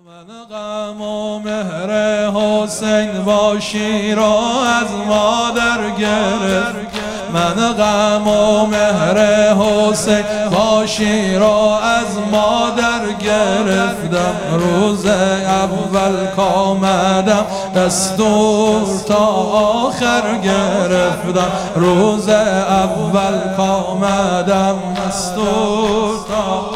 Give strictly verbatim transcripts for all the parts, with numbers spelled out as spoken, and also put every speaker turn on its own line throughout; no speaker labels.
من غم و مهر حسین با شیرا از مادر گرفت. من غم و مهر حسین با شیرا از مادر گرفتم. روز اول کامدم دستور تا آخر گرفتم. روز اول کامدم دستور تا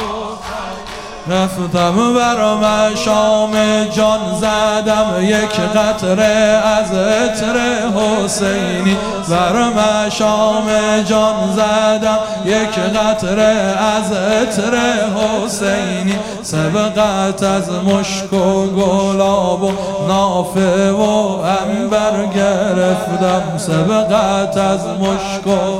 رفتم بر مشام جان زدم یک قطره از عطر حسینی. بر مشام جان زدم یک قطره از عطر حسینی. سبقت از مشک و گلاب و نافه و عنبر گرفتم. سبقت از مشک و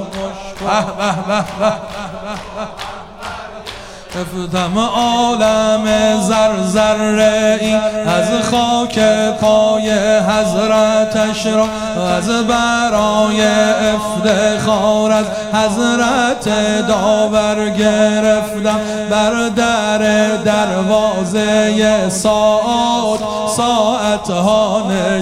رفتم عالم زر ذره ای از خاک پای حضرتش را. از برای افتخار از حضرت داور گرفتم. بر در دروازه ساعت ساعتها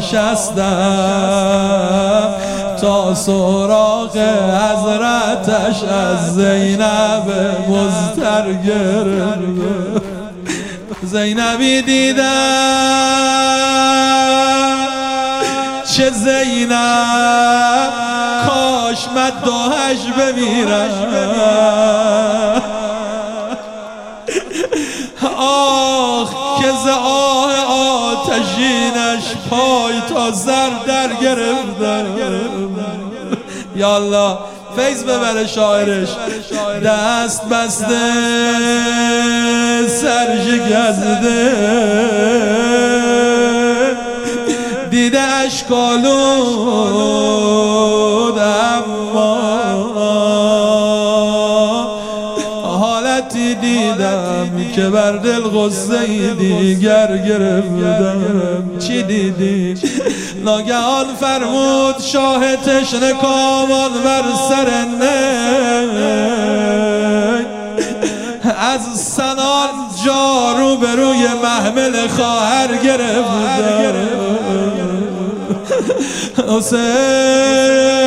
نشستم تا سراغ حضرتش از زینب مضطر گرفتم. زینبی دیدم چه زینب کاش مداحش بمیرم. آخ که ز آه آتشینش پای تا زر در گرفتم. یا الله فیض ببره شاعرش. دست بسته سر شکسته دیده اشکالود اما حالتی دیدم که بر دل غصه دیگر گرفتم. چی دیدی؟ ناگهان فرمود شاه تشنه کامان بر سر نی از سنان جارو به روی محمل خواهر گرفتم. حسین